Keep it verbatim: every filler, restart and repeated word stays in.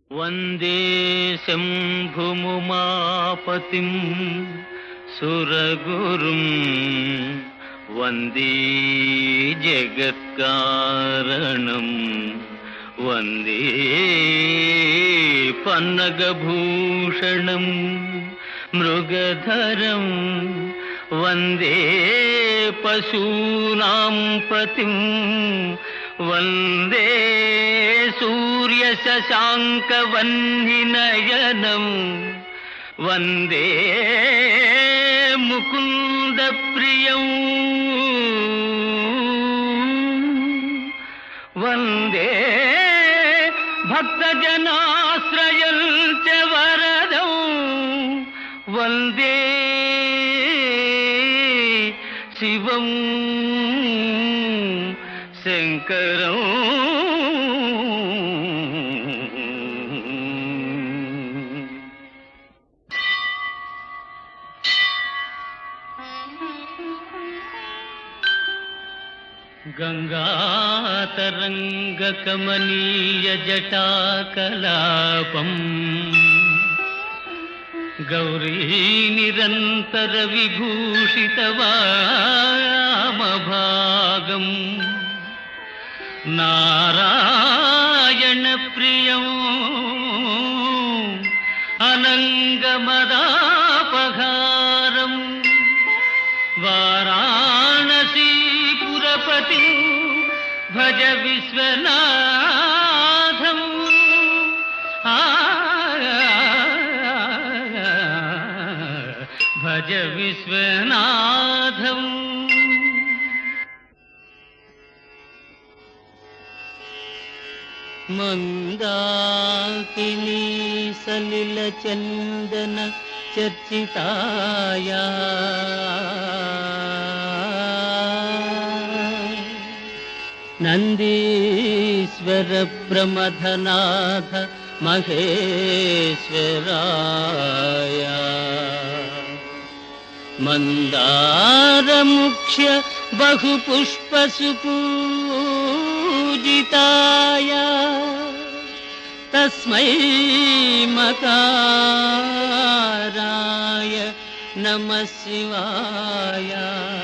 वंदे शंभुमुमापतिं सुरगुरुं वंदे जगत्कारणं वंदे पन्नगभूषणं मृगधरं वंदे पशूनां पतिं वंदे सूर्य शशांक वह्निनयनं वंदे मुकुंद प्रियं वंदे भक्तजनाश्रयं च वरदं वंदे शिवं शंकरं गंगातरंगकमनीय जटाकलापं गौरी निरंतर विभूषित वामभागं नारायण प्रियं अनंगमदापहारं वाराणसीपुरपतिं भज विश्वनाथं आ भज विश्वनाथं मंदाकिनी सलिल चंदन चर्चिताया नंदीश्वर प्रमथनाथ महेश्वराया मंदार मुख्य बहुपुष्प सुपूजिताया तस्मै मकाराय नमः शिवाय।